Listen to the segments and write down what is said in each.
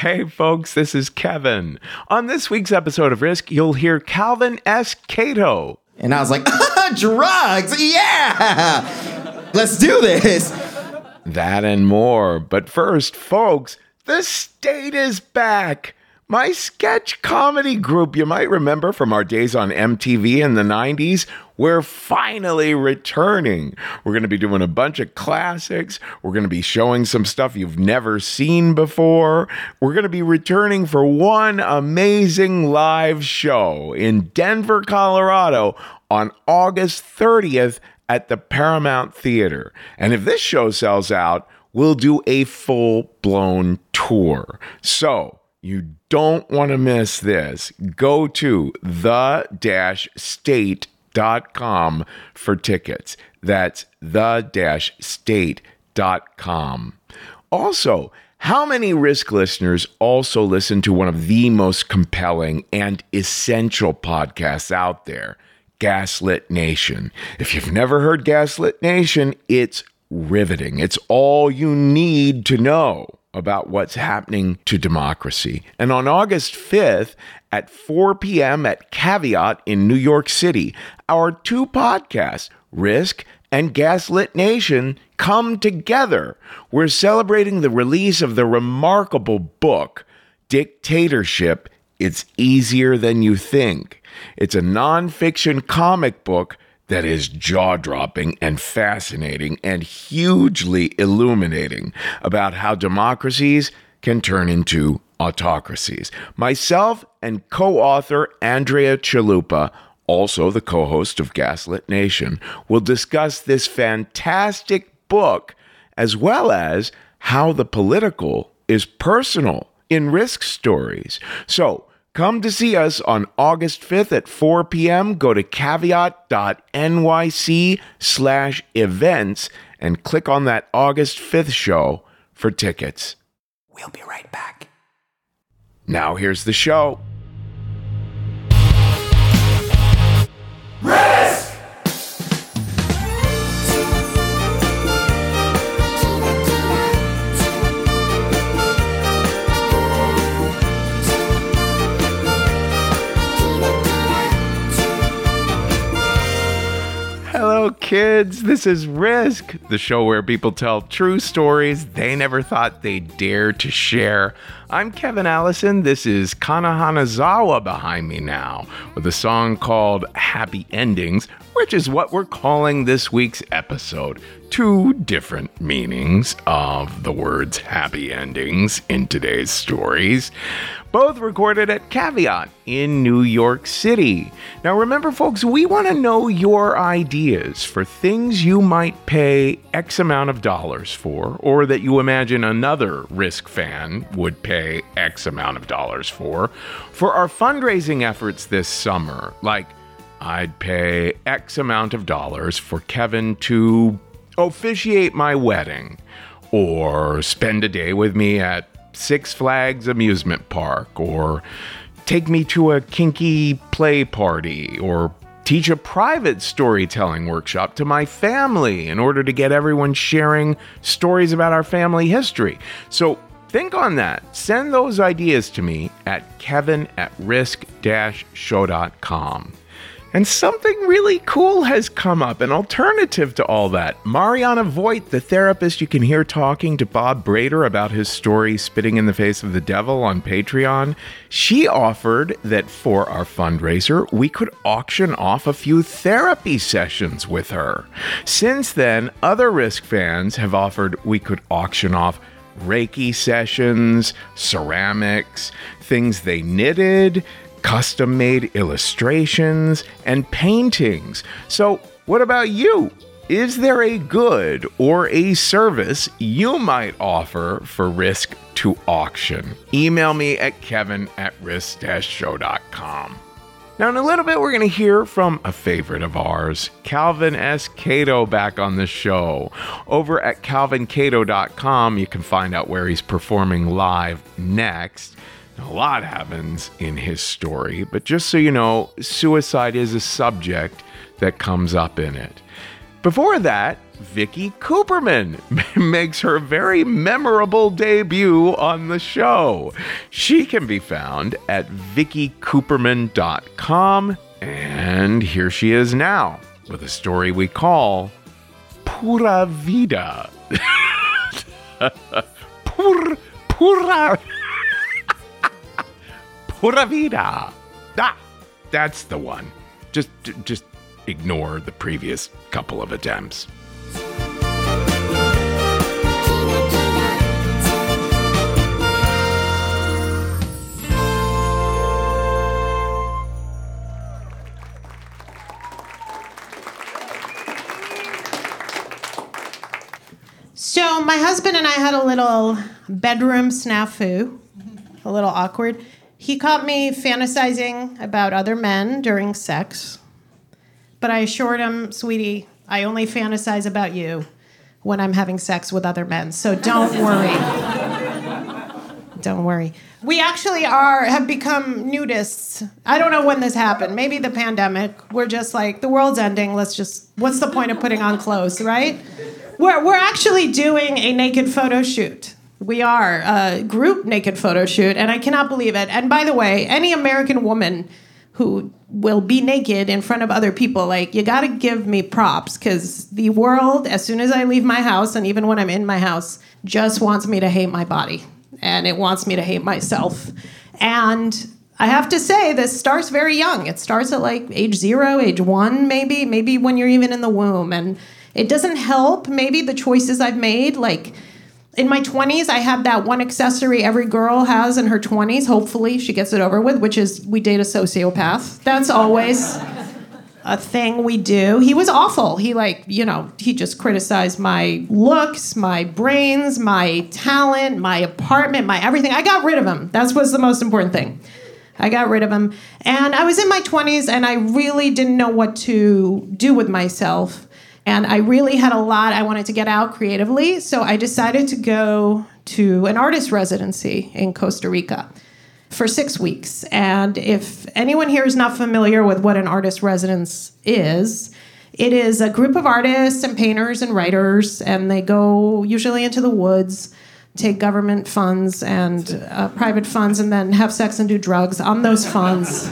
Hey folks, this is Kevin. On this week's episode of Risk, you'll hear Calvin S. Cato. And I was like, drugs, yeah! Let's do this! That and more. But first, folks, the state is back. My sketch comedy group you might remember from our days on MTV in the 90s. We're finally returning. We're going to be doing a bunch of classics. We're going to be showing some stuff you've never seen before. We're going to be returning for one amazing live show in Denver, Colorado on August 30th at the Paramount Theater. And if this show sells out, we'll do a full-blown tour. So you don't want to miss this. Go to the-state.com for tickets. That's the-state.com. Also, how many Risk listeners also listen to one of the most compelling and essential podcasts out there, Gaslit Nation? If you've never heard Gaslit Nation, it's riveting. It's all you need to know about what's happening to democracy. And on August 5th at 4 p.m. at Caveat in New York City, our two podcasts, Risk and Gaslit Nation, come together. We're celebrating the release of the remarkable book, Dictatorship, It's Easier Than You Think. It's a nonfiction comic book that is jaw-dropping and fascinating and hugely illuminating about how democracies can turn into autocracies. Myself and co-author Andrea Chalupa, also the co-host of Gaslit Nation, will discuss this fantastic book as well as how the political is personal in Risk stories. So, come to see us on August 5th at 4 p.m. Go to caveat.nyc/events and click on that August 5th show for tickets. We'll be right back. Now here's the show. Risk! Hello, kids. This is Risk, the show where people tell true stories they never thought they'd dare to share. I'm Kevin Allison. This is Kana Hanazawa behind me now with a song called Happy Endings, which is what we're calling this week's episode. Two different meanings of the words happy endings in today's stories. Both recorded at Caveat in New York City. Now remember, folks, we want to know your ideas for things you might pay X amount of dollars for, or that you imagine another Risk fan would pay X amount of dollars for our fundraising efforts this summer. Like, I'd pay X amount of dollars for Kevin to officiate my wedding, or spend a day with me at Six Flags amusement park, or take me to a kinky play party, or teach a private storytelling workshop to my family in order to get everyone sharing stories about our family history. So think on that. Send those ideas to me at kevin@risk-show.com. And something really cool has come up, an alternative to all that. Mariana Voigt, the therapist you can hear talking to Bob Brader about his story Spitting in the Face of the Devil on Patreon, she offered that for our fundraiser, we could auction off a few therapy sessions with her. Since then, other Risk fans have offered we could auction off Reiki sessions, ceramics, things they knitted, custom-made illustrations, and paintings. So, what about you? Is there a good or a service you might offer for Risk to auction? Email me at kevin@risk-show.com. Now, in a little bit, we're going to hear from a favorite of ours, Calvin S. Cato, back on the show. Over at calvincato.com, you can find out where he's performing live next. A lot happens in his story, but just so you know, suicide is a subject that comes up in it. Before that, Vicky Cooperman makes her very memorable debut on the show. She can be found at VickyCooperman.com, and here she is now with a story we call Pura Vida. Pura Vida. That's the one. Just ignore the previous couple of attempts. So my husband and I had a little bedroom snafu, a little awkward. He caught me fantasizing about other men during sex, but I assured him, sweetie, I only fantasize about you when I'm having sex with other men, so don't worry. Don't worry. We actually have become nudists. I don't know when this happened. Maybe the pandemic. We're just like, the world's ending. What's the point of putting on clothes, right? We're actually doing a naked photo shoot. We are a group naked photo shoot, and I cannot believe it. And by the way, any American woman who will be naked in front of other people, like, you got to give me props, because the world, as soon as I leave my house, and even when I'm in my house, just wants me to hate my body, and it wants me to hate myself. And I have to say, this starts very young. It starts at like age 0, age 1, maybe when you're even in the womb. And it doesn't help, maybe, the choices I've made. Like, in my 20s, I had that one accessory every girl has in her 20s. Hopefully she gets it over with, which is we date a sociopath. That's always a thing we do. He was awful. He just criticized my looks, my brains, my talent, my apartment, my everything. I got rid of him. That was the most important thing. I got rid of him. And I was in my 20s, and I really didn't know what to do with myself. And I really had a lot I wanted to get out creatively, so I decided to go to an artist residency in Costa Rica for 6 weeks. And if anyone here is not familiar with what an artist residence is, it is a group of artists and painters and writers, and they go usually into the woods, take government funds and private funds, and then have sex and do drugs on those funds.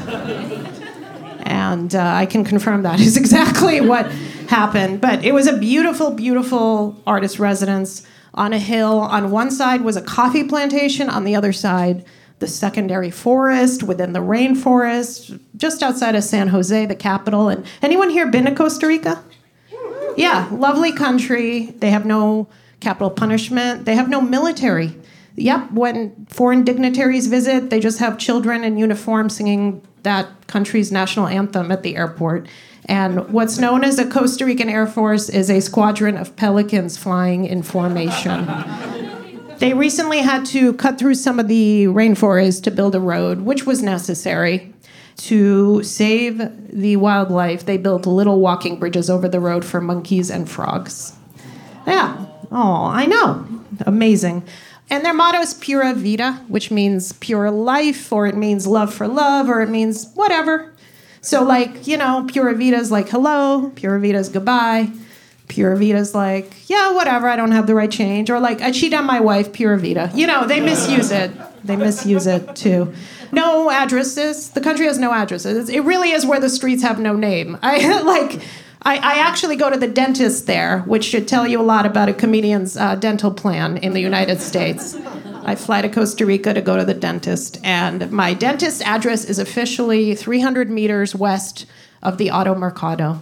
And I can confirm that is exactly what happened. But it was a beautiful, beautiful artist residence on a hill. On one side was a coffee plantation. On the other side, the secondary forest within the rainforest, just outside of San Jose, the capital. And anyone here been to Costa Rica? Yeah, lovely country. They have no capital punishment. They have no military. Yep, when foreign dignitaries visit, they just have children in uniform singing that country's national anthem at the airport. And what's known as the Costa Rican Air Force is a squadron of pelicans flying in formation. They recently had to cut through some of the rainforest to build a road, which was necessary. To save the wildlife, they built little walking bridges over the road for monkeys and frogs. Yeah. Oh, I know. Amazing. And their motto is Pura Vida, which means pure life, or it means love for love, or it means whatever. So, Pura Vida is like hello, Pura Vida is goodbye, Pura Vida is like, yeah, whatever, I don't have the right change, or like, I cheat on my wife, Pura Vida. They misuse it. They misuse it, too. No addresses. The country has no addresses. It really is where the streets have no name. I actually go to the dentist there, which should tell you a lot about a comedian's dental plan in the United States. I fly to Costa Rica to go to the dentist, and my dentist's address is officially 300 meters west of the Auto Mercado.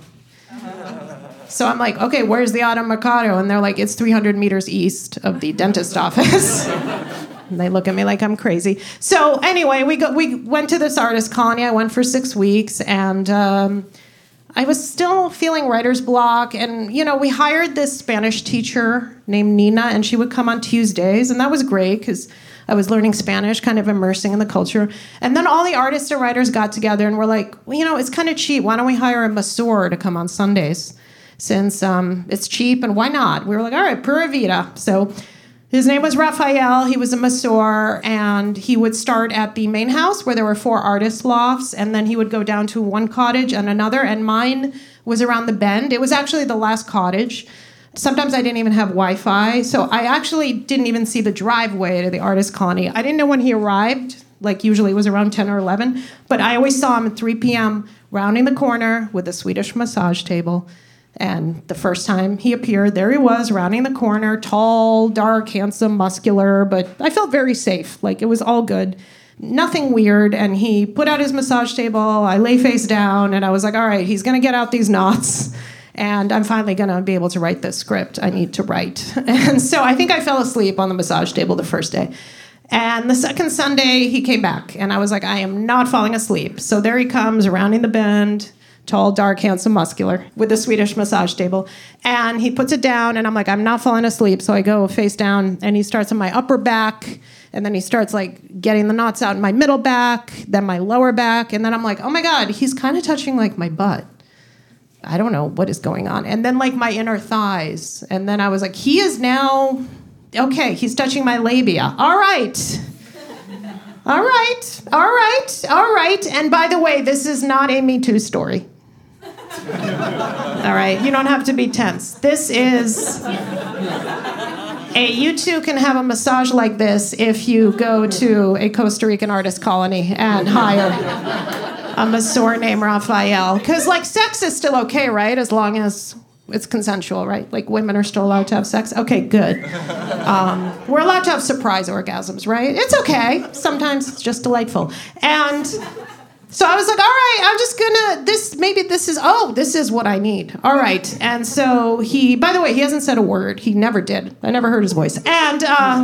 So I'm like, okay, where's the Auto Mercado? And they're like, it's 300 meters east of the dentist office. And they look at me like I'm crazy. So anyway, we went to this artist colony. I went for 6 weeks, and I was still feeling writer's block, and, we hired this Spanish teacher named Nina, and she would come on Tuesdays, and that was great because I was learning Spanish, kind of immersing in the culture. And then all the artists and writers got together and were like, well, it's kind of cheap. Why don't we hire a masseur to come on Sundays since it's cheap, and why not? We were like, all right, Pura Vida. So his name was Rafael. He was a masseur, and he would start at the main house where there were 4 artist lofts, and then he would go down to one cottage and another, and mine was around the bend. It was actually the last cottage, Sometimes I didn't even have Wi-Fi, so I actually didn't even see the driveway to the artist colony. I didn't know when he arrived, like usually it was around 10 or 11, but I always saw him at 3 p.m. rounding the corner with a Swedish massage table. And the first time he appeared, there he was, rounding the corner, tall, dark, handsome, muscular, but I felt very safe. Like, it was all good. Nothing weird. And he put out his massage table. I lay face down, and I was like, all right, he's going to get out these knots, and I'm finally going to be able to write this script I need to write. And so I think I fell asleep on the massage table the first day. And the second Sunday, he came back, and I was like, I am not falling asleep. So there he comes, rounding the bend, tall, dark, handsome, muscular, with a Swedish massage table. And he puts it down, and I'm like, I'm not falling asleep. So I go face down, and he starts on my upper back, and then he starts, like, getting the knots out in my middle back, then my lower back, and then I'm like, oh, my God, he's kind of touching, like, my butt. I don't know what is going on. And then, like, my inner thighs. And then I was like, he is now... Okay, he's touching my labia. All right. All right. All right. All right. And by the way, this is not a Me Too story. All right, you don't have to be tense. This is you too can have a massage like this if you go to a Costa Rican artist colony and hire a masseur named Raphael. Because, like, sex is still okay, right? As long as it's consensual, right? Like, women are still allowed to have sex. Okay, good. We're allowed to have surprise orgasms, right? It's okay. Sometimes it's just delightful. And so I was like, all right, I'm just gonna, this is what I need. All right. And so he, by the way, he hasn't said a word. He never did. I never heard his voice. And,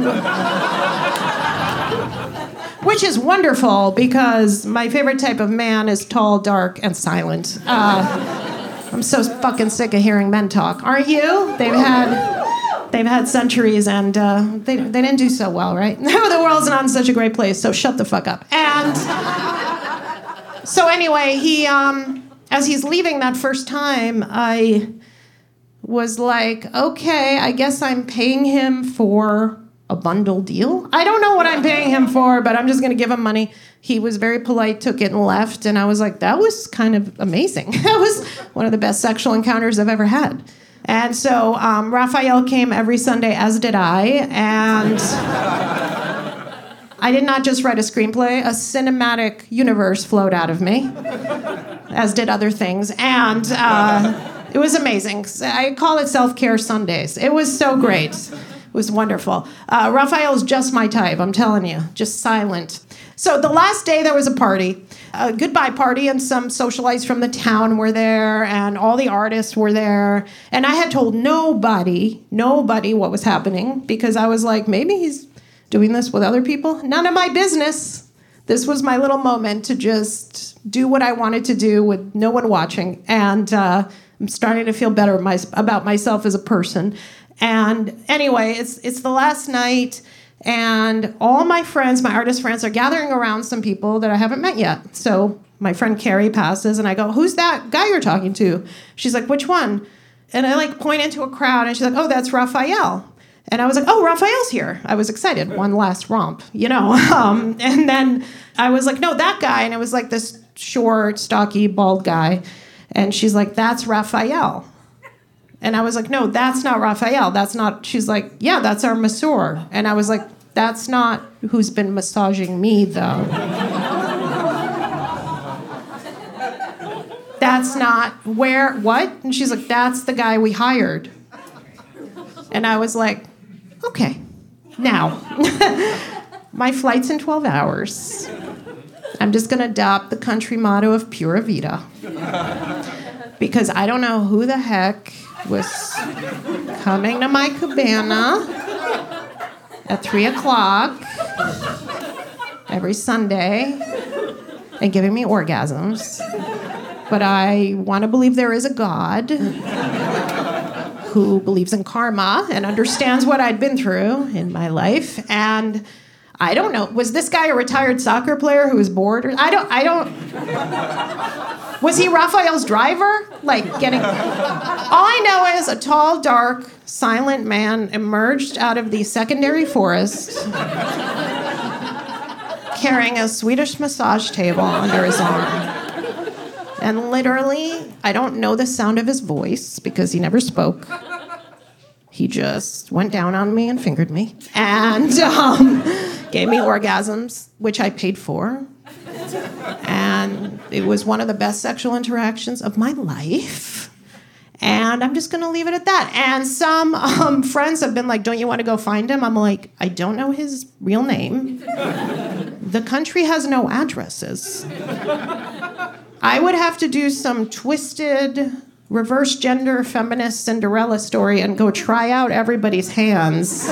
which is wonderful because my favorite type of man is tall, dark, and silent. I'm so fucking sick of hearing men talk. Aren't you? They've had centuries, and they didn't do so well, right? The world's not in such a great place, so shut the fuck up. And so anyway, he, as he's leaving that first time, I was like, okay, I guess I'm paying him for a bundle deal. I don't know what I'm paying him for, but I'm just going to give him money. He was very polite, took it and left. And I was like, that was kind of amazing. That was one of the best sexual encounters I've ever had. And so Raphael came every Sunday, as did I. And I did not just write a screenplay. A cinematic universe flowed out of me, as did other things. And it was amazing. I call it Self-Care Sundays. It was so great. It was wonderful. Raphael's just my type, I'm telling you. Just silent. So the last day there was a party, a goodbye party, and some socialites from the town were there, and all the artists were there. And I had told nobody what was happening, because I was like, maybe he's doing this with other people. None of my business. This was my little moment to just do what I wanted to do with no one watching. And I'm starting to feel better about myself as a person. And anyway, it's the last night, and all my friends, my artist friends, are gathering around some people that I haven't met yet. So my friend Carrie passes, and I go, who's that guy you're talking to? She's like, which one? And I, like, point into a crowd, and she's like, oh, that's Raphael. And I was like, oh, Raphael's here. I was excited. One last romp, you know. And then I was like, no, that guy. And it was like this short, stocky, bald guy. And she's like, that's Raphael. And I was like, no, that's not Raphael. That's not. She's like, yeah, that's our masseur. And I was like, that's not who's been massaging me, though. That's not what? And she's like, that's the guy we hired. And I was like, okay, now, my flight's in 12 hours. I'm just going to adopt the country motto of Pura Vida. Because I don't know who the heck was coming to my cabana at 3 o'clock every Sunday and giving me orgasms. But I want to believe there is a God who believes in karma and understands what I'd been through in my life. And I don't know, was this guy a retired soccer player who was bored? I don't. Was he Raphael's driver? Like, getting... All I know is a tall, dark, silent man emerged out of the secondary forest carrying a Swedish massage table under his arm. And literally, I don't know the sound of his voice because he never spoke. he just went down on me and fingered me and gave me orgasms, which I paid for. And it was one of the best sexual interactions of my life. And I'm just going to leave it at that. And some friends have been like, don't you want to go find him? I'm like, I don't know his real name. The country has no addresses. I would have to do some twisted, reverse gender, feminist Cinderella story and go try out everybody's hands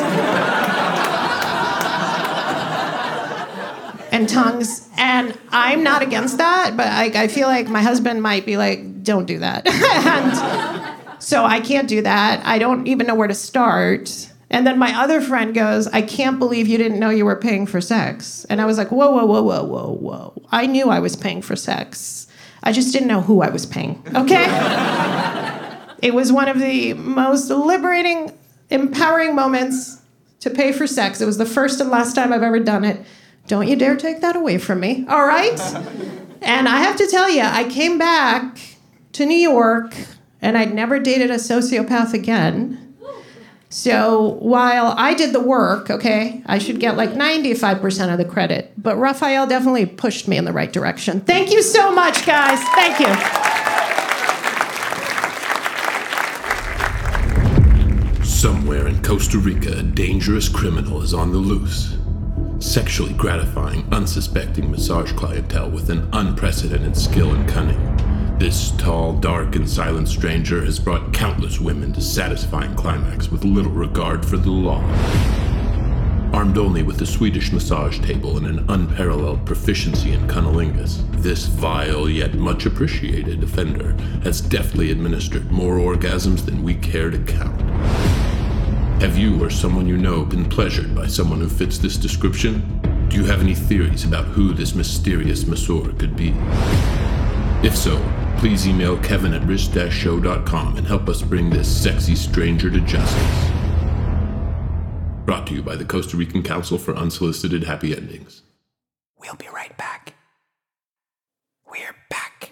and tongues. And I'm not against that, but I feel like my husband might be like, don't do that. And so I can't do that. I don't even know where to start. And then my other friend goes, I can't believe you didn't know you were paying for sex. And I was like, whoa, whoa, whoa, whoa, whoa, whoa. I knew I was paying for sex. I just didn't know who I was paying, okay? It was one of the most liberating, empowering moments to pay for sex. It was the first and last time I've ever done it. Don't you dare take that away from me, all right? And I have to tell you, I came back to New York, and I'd never dated a sociopath again. So while I did the work, okay, I should get like 95% of the credit. But Raphael definitely pushed me in the right direction. Thank you so much, guys. Thank you. Somewhere in Costa Rica, a dangerous criminal is on the loose, sexually gratifying unsuspecting massage clientele with an unprecedented skill and cunning. This tall, dark, and silent stranger has brought countless women to satisfying climax with little regard for the law. Armed only with a Swedish massage table and an unparalleled proficiency in cunnilingus, this vile yet much appreciated offender has deftly administered more orgasms than we care to count. Have you or someone you know been pleasured by someone who fits this description? Do you have any theories about who this mysterious masseur could be? If so, please email kevin@risk-show.com and help us bring this sexy stranger to justice. Brought to you by the Costa Rican Council for Unsolicited Happy Endings. We'll be right back. We're back.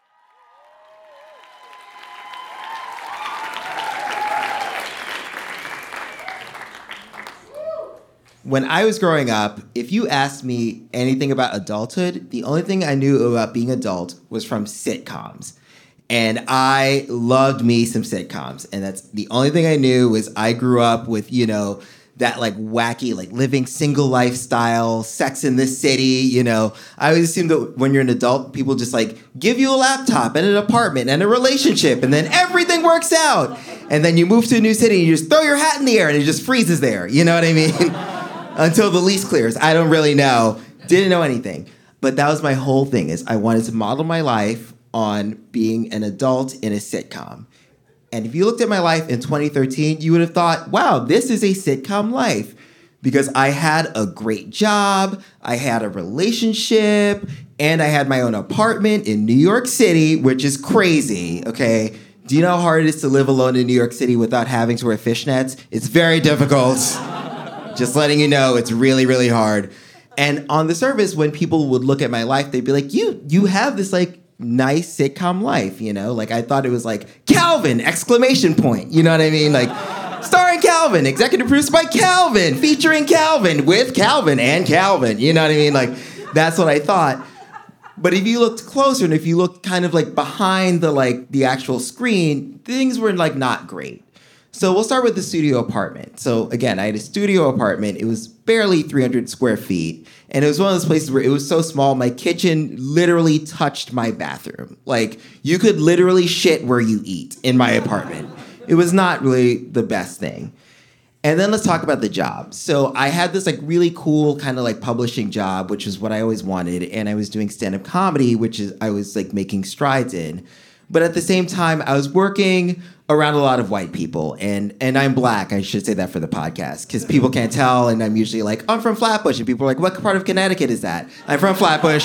When I was growing up, if you asked me anything about adulthood, the only thing I knew about being adult was from sitcoms. And I loved me some sitcoms. And that's the only thing I knew was I grew up with, you know, that like wacky, like living single lifestyle, Sex in the City, you know. I always assumed that when you're an adult, people just like give you a laptop and an apartment and a relationship and then everything works out. And then you move to a new city and you just throw your hat in the air and it just freezes there. You know what I mean? Until the lease clears. I don't really know. Didn't know anything. But that was my whole thing, is I wanted to model my life on being an adult in a sitcom. And if you looked at my life in 2013, you would have thought, wow, this is a sitcom life. Because I had a great job, I had a relationship, and I had my own apartment in New York City, which is crazy, okay? Do you know how hard it is to live alone in New York City without having to wear fishnets? It's very difficult. Just letting you know, it's really, really hard. And on the surface, when people would look at my life, they'd be like, you have this like nice sitcom life, you know? Like I thought it was like Calvin, exclamation point. You know what I mean? Like starring Calvin, executive produced by Calvin, featuring Calvin, with Calvin and Calvin. You know what I mean? Like that's what I thought. But if you looked closer and if you looked kind of like behind the actual screen, things were like not great. So we'll start with the studio apartment. So again, I had a studio apartment. It was barely 300 square feet. And it was one of those places where it was so small, my kitchen literally touched my bathroom. Like you could literally shit where you eat in my apartment. It was not really the best thing. And then let's talk about the job. So I had this like really cool kind of like publishing job, which is what I always wanted. And I was doing stand-up comedy, which is I was like making strides in. But at the same time, I was working around a lot of white people. And I'm black. I should say that for the podcast because people can't tell. And I'm usually like, I'm from Flatbush. And people are like, what part of Connecticut is that? I'm from Flatbush.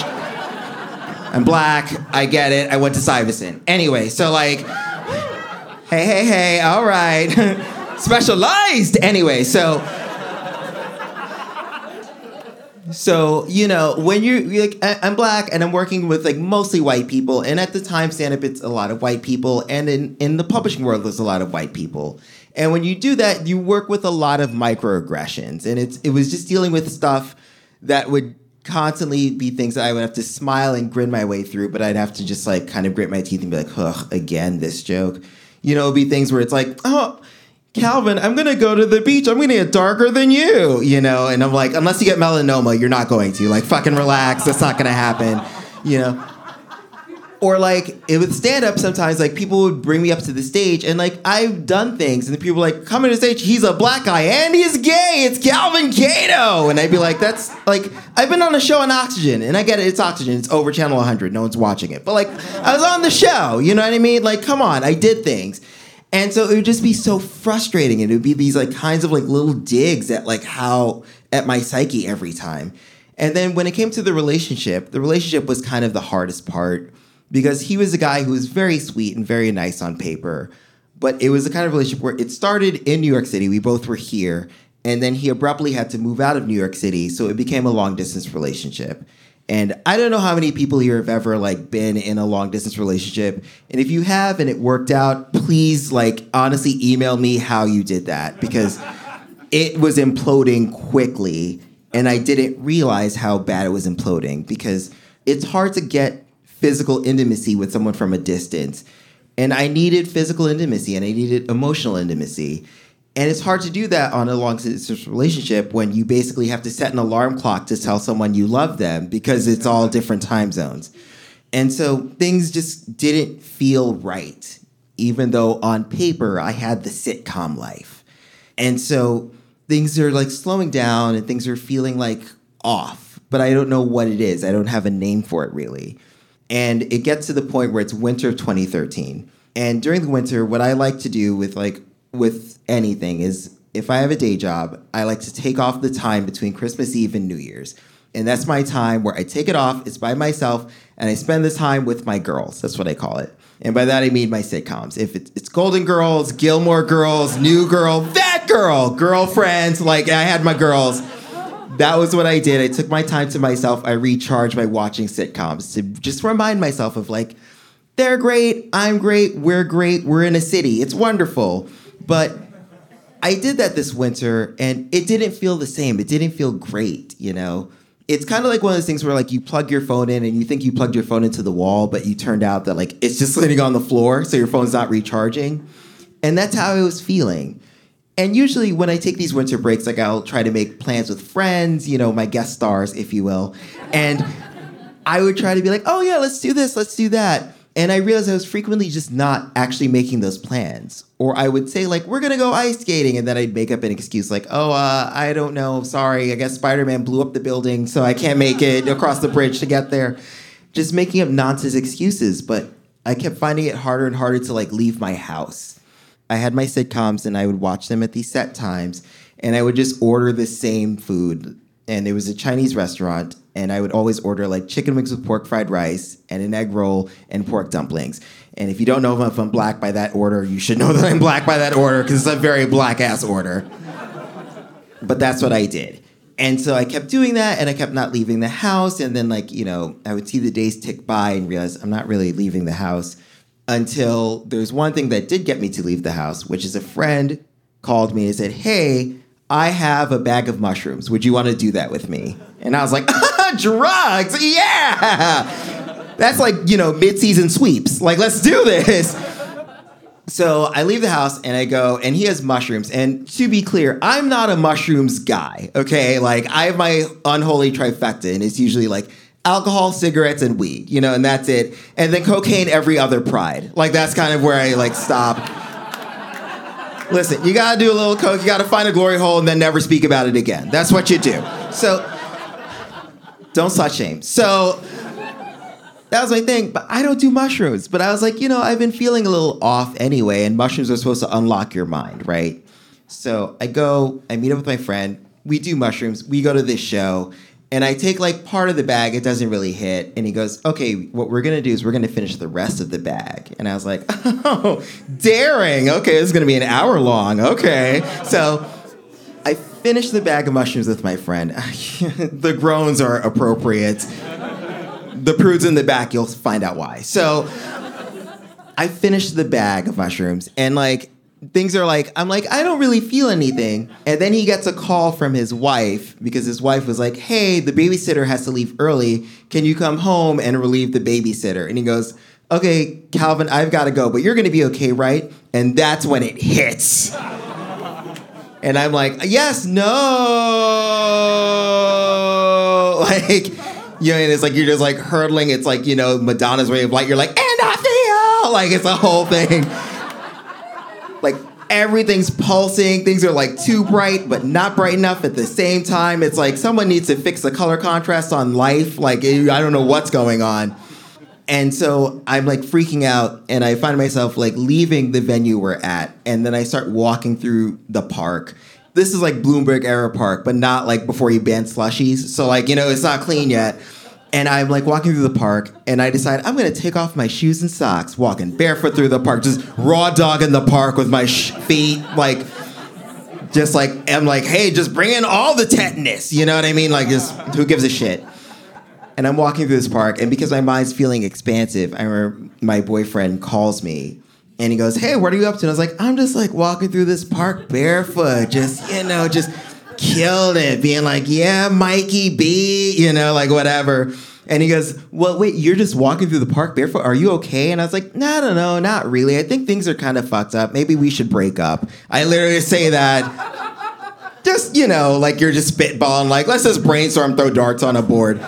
I'm black. I get it. I went to Stuyvesant. Anyway, so like, hey, all right. Specialized. Anyway, so you know, when you're like, I'm black and I'm working with like mostly white people, and at the time stand-up it's a lot of white people, and in the publishing world there's a lot of white people, And when you do that, you work with a lot of microaggressions. And it was just dealing with stuff that would constantly be things that I would have to smile and grin my way through, but I'd have to just like kind of grit my teeth and be like, ugh, again, this joke. You know, it'd be things where it's like, oh, Calvin, I'm going to go to the beach. I'm going to get darker than you, you know? And I'm like, unless you get melanoma, you're not going to. Like, fucking relax. That's not going to happen, you know? Or like, with stand-up, sometimes like people would bring me up to the stage and like I've done things and the people were like, come to the stage, he's a black guy and he's gay. It's Calvin Cato. And I'd be like, that's like, I've been on a show on Oxygen and I get it. It's Oxygen. It's over Channel 100. No one's watching it. But like, I was on the show. You know what I mean? Like, come on. I did things. And so it would just be so frustrating. And it would be these like kinds of like little digs at like at my psyche every time. And then when it came to the relationship was kind of the hardest part. Because he was a guy who was very sweet and very nice on paper. But it was the kind of relationship where it started in New York City. We both were here. And then he abruptly had to move out of New York City. So it became a long-distance relationship. And I don't know how many people here have ever like been in a long-distance relationship. And if you have and it worked out, please like honestly email me how you did that. Because it was imploding quickly. And I didn't realize how bad it was imploding. Because it's hard to get physical intimacy with someone from a distance. And I needed physical intimacy and I needed emotional intimacy. And it's hard to do that on a long-distance relationship when you basically have to set an alarm clock to tell someone you love them because it's all different time zones. And so things just didn't feel right, even though on paper I had the sitcom life. And so things are like slowing down and things are feeling like off, but I don't know what it is. I don't have a name for it really. And it gets to the point where it's winter of 2013. And during the winter, what I like to do with anything is if I have a day job, I like to take off the time between Christmas Eve and New Year's. And that's my time where I take it off, it's by myself, and I spend the time with my girls. That's what I call it. And by that, I mean my sitcoms. If it's Golden Girls, Gilmore Girls, New Girl, that girl, Girlfriends, like I had my girls. That was what I did. I took my time to myself. I recharged by watching sitcoms to just remind myself of like, they're great, I'm great, we're in a city. It's wonderful. But I did that this winter and it didn't feel the same. It didn't feel great, you know? It's kind of like one of those things where like you plug your phone in and you think you plugged your phone into the wall, but you turned out that like it's just sitting on the floor, so your phone's not recharging. And that's how I was feeling. And usually when I take these winter breaks, like I'll try to make plans with friends, you know, my guest stars, if you will. And I would try to be like, oh yeah, let's do this, let's do that. And I realized I was frequently just not actually making those plans. Or I would say like, we're going to go ice skating. And then I'd make up an excuse like, I don't know, sorry, I guess Spider-Man blew up the building, so I can't make it across the bridge to get there. Just making up nonsense excuses. But I kept finding it harder and harder to like leave my house. I had my sitcoms and I would watch them at these set times and I would just order the same food. And it was a Chinese restaurant and I would always order like chicken wings with pork fried rice and an egg roll and pork dumplings. And if you don't know if I'm black by that order, you should know that I'm black by that order because it's a very black ass order. But that's what I did. And so I kept doing that and I kept not leaving the house. And then like, you know, I would see the days tick by and realize I'm not really leaving the house. Until there's one thing that did get me to leave the house, which is a friend called me and said, hey, I have a bag of mushrooms. Would you want to do that with me? And I was like, drugs, yeah. That's like, you know, mid-season sweeps. Like, let's do this. So I leave the house and I go, and he has mushrooms. And to be clear, I'm not a mushrooms guy, okay? Like, I have my unholy trifecta, and it's usually like alcohol, cigarettes, and weed, you know, and that's it. And then cocaine every other pride. Like, that's kind of where I, like, stop. Listen, you gotta do a little coke, you gotta find a glory hole, and then never speak about it again. That's what you do. So, don't slut shame. So, that was my thing, but I don't do mushrooms. But I was like, you know, I've been feeling a little off anyway, and mushrooms are supposed to unlock your mind, right? So, I meet up with my friend, we do mushrooms, we go to this show, and I take like part of the bag, it doesn't really hit. And he goes, okay, what we're gonna do is we're gonna finish the rest of the bag. And I was like, oh, daring. Okay, this is gonna be an hour long. Okay. So I finished the bag of mushrooms with my friend. The groans are appropriate. The prudes in the back, you'll find out why. So I finished the bag of mushrooms and like, things are like, I'm like, I don't really feel anything. And then he gets a call from his wife because his wife was like, hey, the babysitter has to leave early. Can you come home and relieve the babysitter? And he goes, okay, Calvin, I've got to go, but you're going to be okay, right? And that's when it hits. And I'm like, yes, no. Like, you know, and it's like, you're just like hurtling. It's like, you know, Madonna's Ray of Light. You're like, and I feel like it's a whole thing. Like everything's pulsing. Things are like too bright, but not bright enough at the same time. It's like someone needs to fix the color contrast on Life. Like, I don't know what's going on. And so I'm like freaking out, and I find myself like leaving the venue we're at. And then I start walking through the park. This is like Bloomberg era park, but not like before you banned slushies. So like, you know, it's not clean yet. And I'm like walking through the park, and I decide I'm going to take off my shoes and socks, walking barefoot through the park, just raw dog in the park with my feet, like, just like, I'm like, hey, just bring in all the tetanus. You know what I mean? Like, just who gives a shit? And I'm walking through this park, and because my mind's feeling expansive, I remember my boyfriend calls me, and he goes, hey, what are you up to? And I was like, I'm just like walking through this park barefoot, just, you know, just killed it, being like, yeah, Mikey B, you know, like whatever. And he goes, well, wait, you're just walking through the park barefoot? Are you okay? And I was like, no, not really. I think things are kind of fucked up. Maybe we should break up. I literally say that. Just, you know, like you're just spitballing, like, let's just brainstorm, throw darts on a board.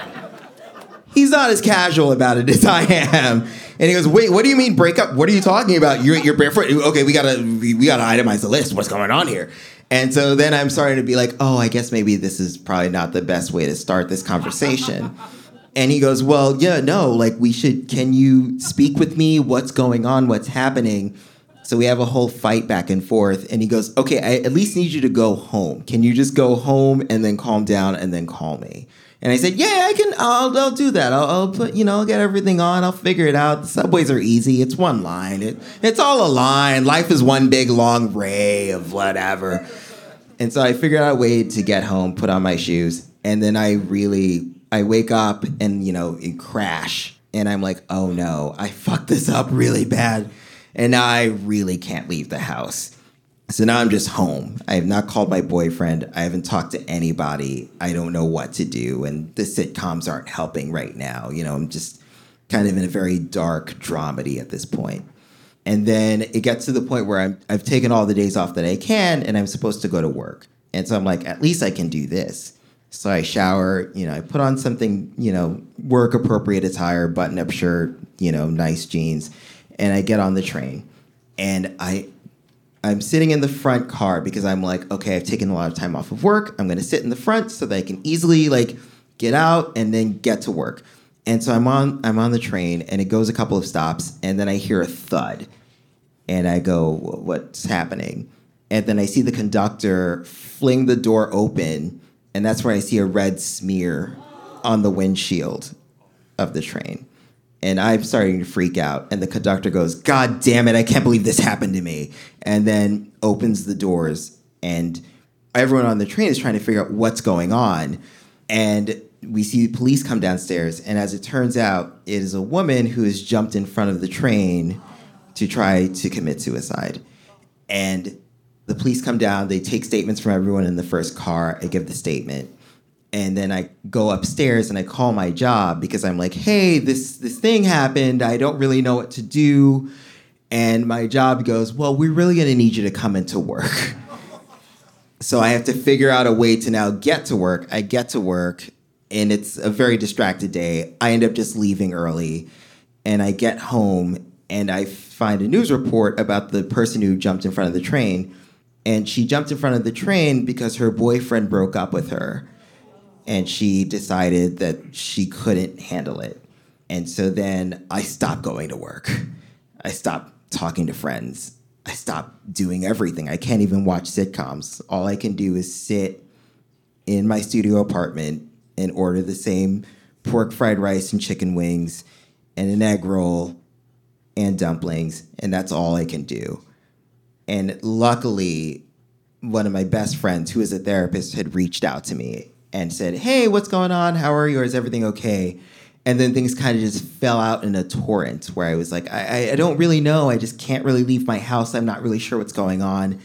He's not as casual about it as I am. And he goes, wait, what do you mean break up? What are you talking about? You're barefoot? Okay, we gotta itemize the list. What's going on here? And so then I'm starting to be like, oh, I guess maybe this is probably not the best way to start this conversation. And he goes, well, yeah, no, like can you speak with me? What's going on? What's happening? So we have a whole fight back and forth. And he goes, okay, I at least need you to go home. Can you just go home and then calm down and then call me? And I said, yeah, I'll do that. I'll put, you know, I'll get everything on. I'll figure it out. The subways are easy. It's one line. It's all a line. Life is one big long ray of whatever. And so I figured out a way to get home, put on my shoes. And then I wake up and, you know, and crash. And I'm like, oh no, I fucked this up really bad. And now I really can't leave the house. So now I'm just home. I have not called my boyfriend. I haven't talked to anybody. I don't know what to do. And the sitcoms aren't helping right now. You know, I'm just kind of in a very dark dramedy at this point. And then it gets to the point where I've taken all the days off that I can, and I'm supposed to go to work. And so I'm like, at least I can do this. So I shower, you know, I put on something, you know, work appropriate attire, button up shirt, you know, nice jeans. And I get on the train. And I'm sitting in the front car because I'm like, okay, I've taken a lot of time off of work. I'm going to sit in the front so that I can easily like get out and then get to work. And so I'm on the train, and it goes a couple of stops, and then I hear a thud. And I go, what's happening? And then I see the conductor fling the door open, and that's where I see a red smear on the windshield of the train. And I'm starting to freak out. And the conductor goes, God damn it, I can't believe this happened to me. And then opens the doors. And everyone on the train is trying to figure out what's going on. And we see police come downstairs. And as it turns out, it is a woman who has jumped in front of the train to try to commit suicide. And the police come down. They take statements from everyone in the first car. I give the statement. And then I go upstairs and I call my job because I'm like, hey, this thing happened. I don't really know what to do. And my job goes, well, we're really going to need you to come into work. So I have to figure out a way to now get to work. I get to work, and it's a very distracted day. I end up just leaving early. And I get home, and I find a news report about the person who jumped in front of the train. And she jumped in front of the train because her boyfriend broke up with her. And she decided that she couldn't handle it. And so then I stopped going to work. I stopped talking to friends. I stopped doing everything. I can't even watch sitcoms. All I can do is sit in my studio apartment and order the same pork fried rice and chicken wings and an egg roll and dumplings. And that's all I can do. And luckily, one of my best friends, who is a therapist, had reached out to me and said, hey, what's going on? How are you? Is everything okay? And then things kind of just fell out in a torrent where I was like, I don't really know. I just can't really leave my house. I'm not really sure what's going on.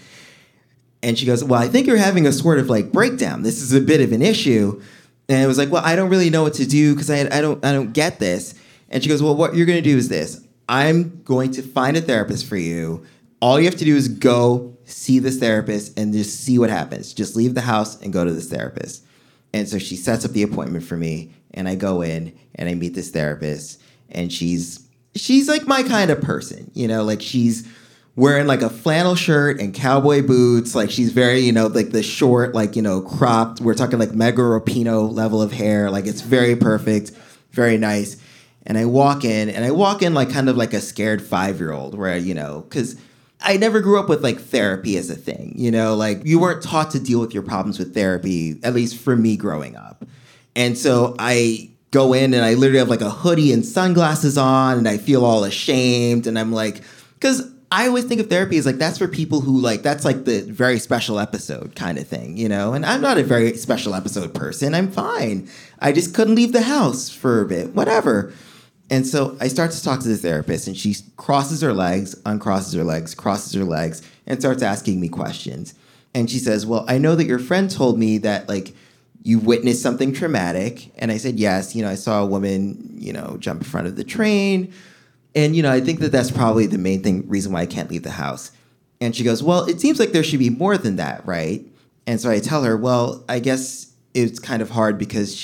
And she goes, well, I think you're having a sort of like breakdown. This is a bit of an issue. And I was like, well, I don't really know what to do because I don't get this. And she goes, well, what you're going to do is this. I'm going to find a therapist for you. All you have to do is go see this therapist and just see what happens. Just leave the house and go to this therapist. And so she sets up the appointment for me, and I go in and I meet this therapist, and she's like my kind of person, you know, like she's wearing like a flannel shirt and cowboy boots. Like she's very, you know, like the short, like, you know, cropped. We're talking like Meghan Rapinoe level of hair. Like it's very perfect, very nice. And I walk in like kind of like a scared 5-year-old where, you know, because I never grew up with like therapy as a thing, you know, like you weren't taught to deal with your problems with therapy, at least for me growing up. And so I go in and I literally have like a hoodie and sunglasses on and I feel all ashamed. And I'm like, because I always think of therapy as like, that's for people who like, that's like the very special episode kind of thing, you know? And I'm not a very special episode person. I'm fine. I just couldn't leave the house for a bit, whatever. And so I start to talk to the therapist and she crosses her legs, uncrosses her legs, crosses her legs, and starts asking me questions. And she says, well, I know that your friend told me that like you witnessed something traumatic. And I said, yes, you know, I saw a woman, you know, jump in front of the train. And, you know, I think that that's probably the main reason why I can't leave the house. And she goes, well, it seems like there should be more than that, right? And so I tell her, well, I guess it's kind of hard because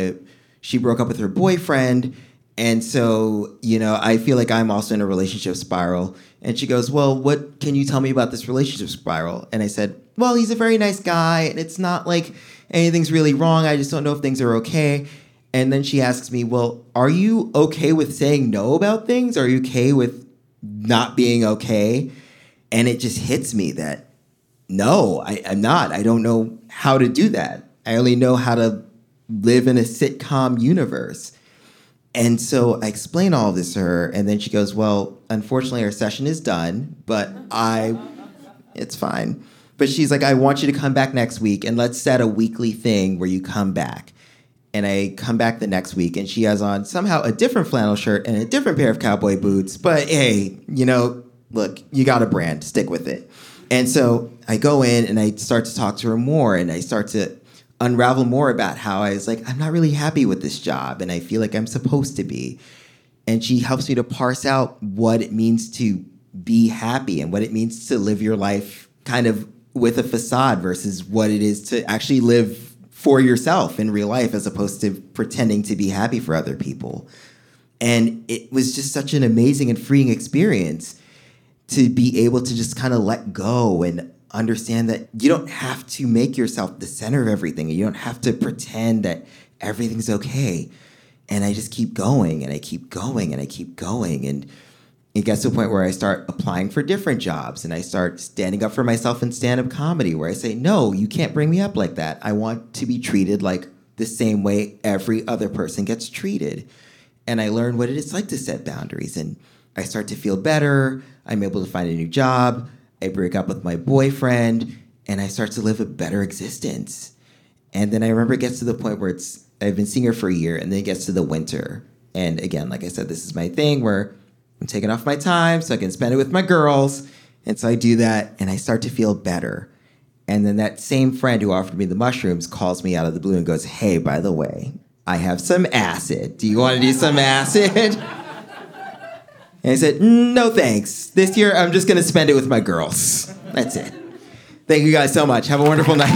she broke up with her boyfriend. And so, you know, I feel like I'm also in a relationship spiral. And she goes, well, what can you tell me about this relationship spiral? And I said, well, he's a very nice guy. And it's not like anything's really wrong. I just don't know if things are okay. And then she asks me, well, are you okay with saying no about things? Are you okay with not being okay? And it just hits me that, no, I'm not. I don't know how to do that. I only know how to live in a sitcom universe. And so I explain all of this to her, and then she goes, well, unfortunately, our session is done, but it's fine. But she's like, I want you to come back next week, and let's set a weekly thing where you come back. And I come back the next week, and she has on somehow a different flannel shirt and a different pair of cowboy boots. But hey, you know, look, you got a brand, stick with it. And so I go in, and I start to talk to her more, and I start to unravel more about how I was like, I'm not really happy with this job and I feel like I'm supposed to be. And she helps me to parse out what it means to be happy and what it means to live your life kind of with a facade versus what it is to actually live for yourself in real life as opposed to pretending to be happy for other people. And it was just such an amazing and freeing experience to be able to just kind of let go and understand that you don't have to make yourself the center of everything. You don't have to pretend that everything's okay. And I just keep going and I keep going and I keep going. And it gets to a point where I start applying for different jobs and I start standing up for myself in stand-up comedy where I say, no, you can't bring me up like that. I want to be treated like the same way every other person gets treated. And I learn what it is like to set boundaries. And I start to feel better. I'm able to find a new job. I break up with my boyfriend, and I start to live a better existence. And then I remember it gets to the point where I've been seeing her for a year, and then it gets to the winter. And again, like I said, this is my thing where I'm taking off my time so I can spend it with my girls. And so I do that, and I start to feel better. And then that same friend who offered me the mushrooms calls me out of the blue and goes, hey, by the way, I have some acid. Do you want to do some acid? And I said, no, thanks. This year, I'm just going to spend it with my girls. That's it. Thank you guys so much. Have a wonderful night.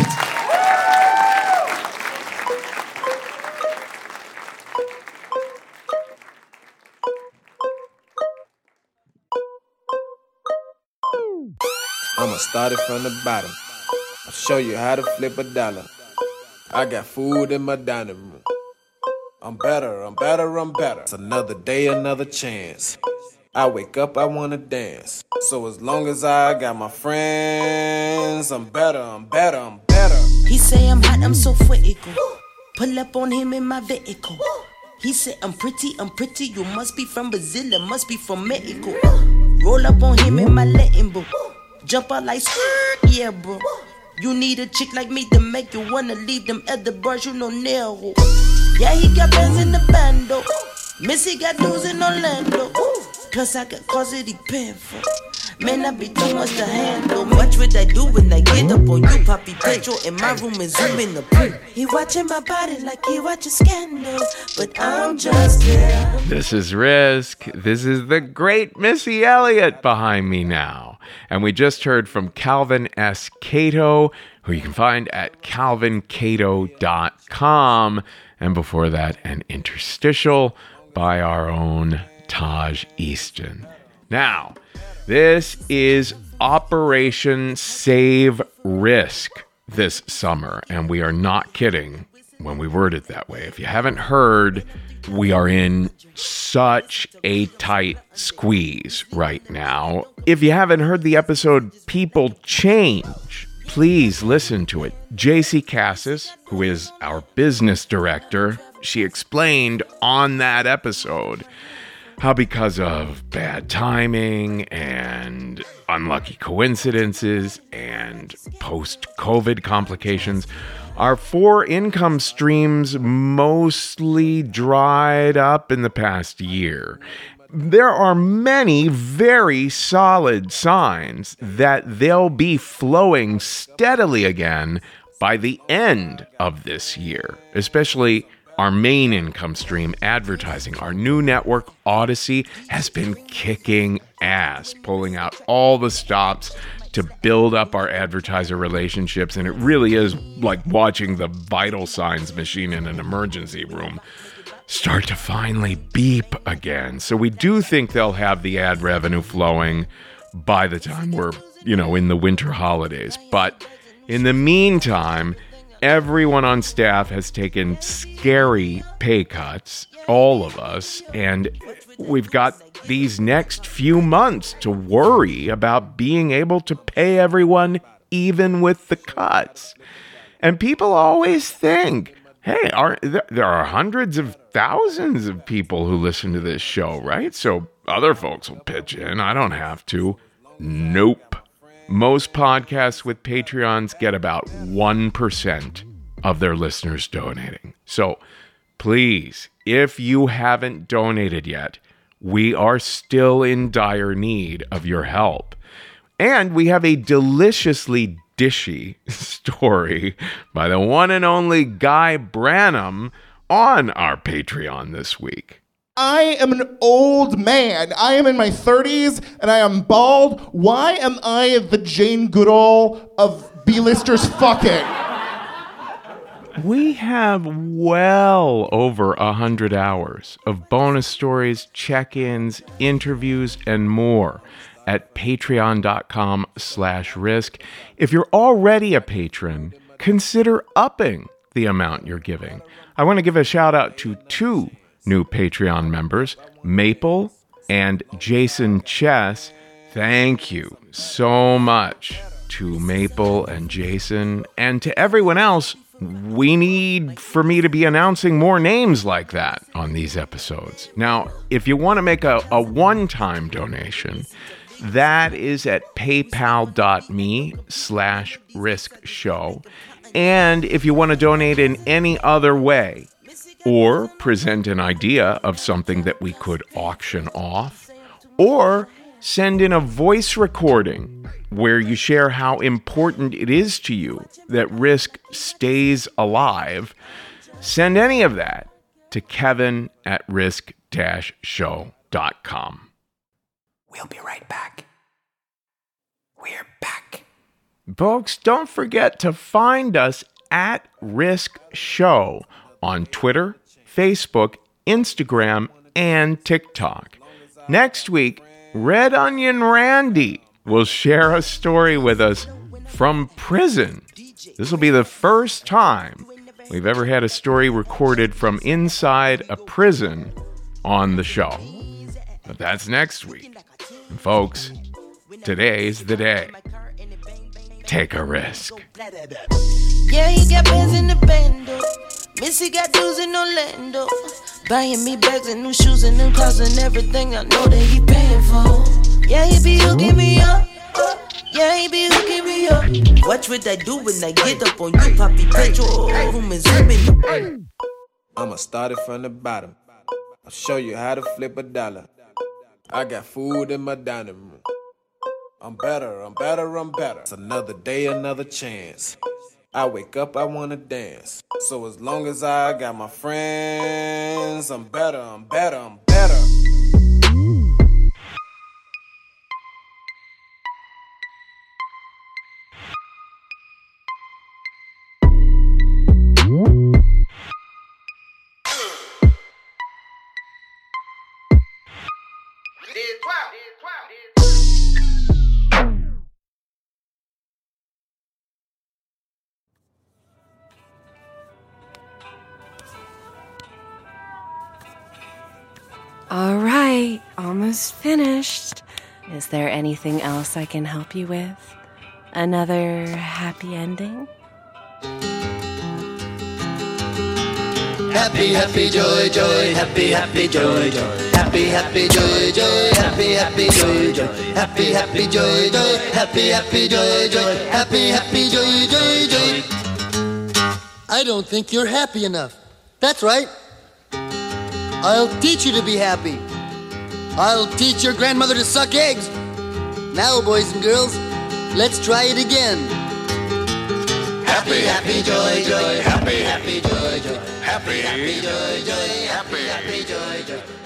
I'ma start it from the bottom. I'll show you how to flip a dollar. I got food in my dining room. I'm better. It's another day, another chance. I wake up, I wanna dance. So as long as I got my friends, I'm better. He say I'm hot, I'm so critical. Pull up on him in my vehicle. He said I'm pretty, you must be from Brazil, it must be from Mexico. Roll up on him in my Latin book. Jump out like skirt, yeah bro. You need a chick like me to make you wanna leave them other bars, you know, narrow. Yeah, he got bands in the bando. Missy got dudes in Orlando. Plus I got cars that he paying for. Man, I be too much to handle. Watch what I do when I get up on you. Poppy petrol in my room and zoom in the pool. He watching my body like he watching Scandal, but I'm just here. This is Risk. This is the great Missy Elliott behind me now. And we just heard from Calvin S. Cato, who you can find at calvincato.com. And before that, an interstitial by our own Taj Easton. Now, this is Operation Save Risk this summer, and we are not kidding when we word it that way. If you haven't heard, we are in such a tight squeeze right now. If you haven't heard the episode People Change, please listen to it. JC Cassis, who is our business director, she explained on that episode how because of bad timing and unlucky coincidences and post-COVID complications, our 4 income streams mostly dried up in the past year. There are many very solid signs that they'll be flowing steadily again by the end of this year, especially our main income stream, advertising. Our new network, Odyssey, has been kicking ass, pulling out all the stops to build up our advertiser relationships. And it really is like watching the vital signs machine in an emergency room start to finally beep again. So we do think they'll have the ad revenue flowing by the time we're, in the winter holidays. But in the meantime, everyone on staff has taken scary pay cuts, all of us, and we've got these next few months to worry about being able to pay everyone even with the cuts. And people always think, hey, there are hundreds of thousands of people who listen to this show, right? So other folks will pitch in. I don't have to. Nope. Most podcasts with Patreons get about 1% of their listeners donating. So please, if you haven't donated yet, we are still in dire need of your help. And we have a deliciously dishy story by the one and only Guy Branum on our Patreon this week. I am an old man. I am in my 30s and I am bald. Why am I the Jane Goodall of B-listers fucking? We have well over 100 hours of bonus stories, check-ins, interviews, and more at patreon.com/risk. If you're already a patron, consider upping the amount you're giving. I want to give a shout out to 2 new Patreon members, Maple and Jason Chess. Thank you so much to Maple and Jason, and to everyone else. We need for me to be announcing more names like that on these episodes. Now, if you want to make a one-time donation, that is at paypal.me/riskshow. And if you want to donate in any other way, or present an idea of something that we could auction off, or send in a voice recording where you share how important it is to you that Risk stays alive, send any of that to kevin@risk-show.com. We'll be right back. We're back. Folks, don't forget to find us at Risk Show on Twitter, Facebook, Instagram, and TikTok. Next week, Red Onion Randy will share a story with us from prison. This will be the first time we've ever had a story recorded from inside a prison on the show. But that's next week. And folks, today's the day. Take a risk. Yeah, he got bands in the bando. Missy got dudes in Orlando. Buying me bags and new shoes and new clothes and everything I know that he paying for. Yeah, he be hooking me up. Yeah, he be hooking me up. Watch what I do when I get up on you, Poppy petrol. Room and zoom in. I'ma start it from the bottom. I'll show you how to flip a dollar. I got food in my dining room. I'm better, I'm better, I'm better. It's another day, another chance. I wake up, I wanna dance. So as long as I got my friends, I'm better, I'm better, I'm better. All right, almost finished. Is there anything else I can help you with? Another happy ending? Happy, happy, joy, joy, happy, happy, joy, joy. Happy, happy, joy, joy, happy, happy, joy, joy. Happy, happy, joy, joy, happy, happy, joy, joy. Happy, happy, joy, joy, joy. I don't think you're happy enough. That's right. I'll teach you to be happy. I'll teach your grandmother to suck eggs. Now, boys and girls, let's try it again. Happy, happy, joy, joy. Happy, happy, joy, joy. Happy, happy, joy, joy. Happy, happy, joy, joy.